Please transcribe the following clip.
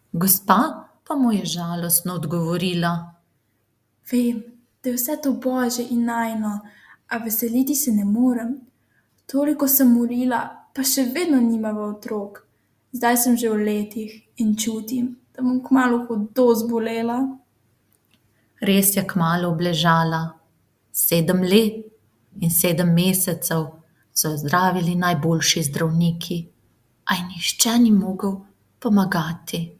Gospa pa mu je žalostno odgovorila: Vem, da je vse to božje in najino, a veseliti se ne morem. Toliko sem molila, pa še vedno nimava otrok. Zdaj sem že v letih in čutim, da bom kmalu hudo zbolela. Res je kmalu obležala. 7 let in 7 mesecev so jo zdravili najboljši zdravniki, a ji nihče ni mogel pomagati.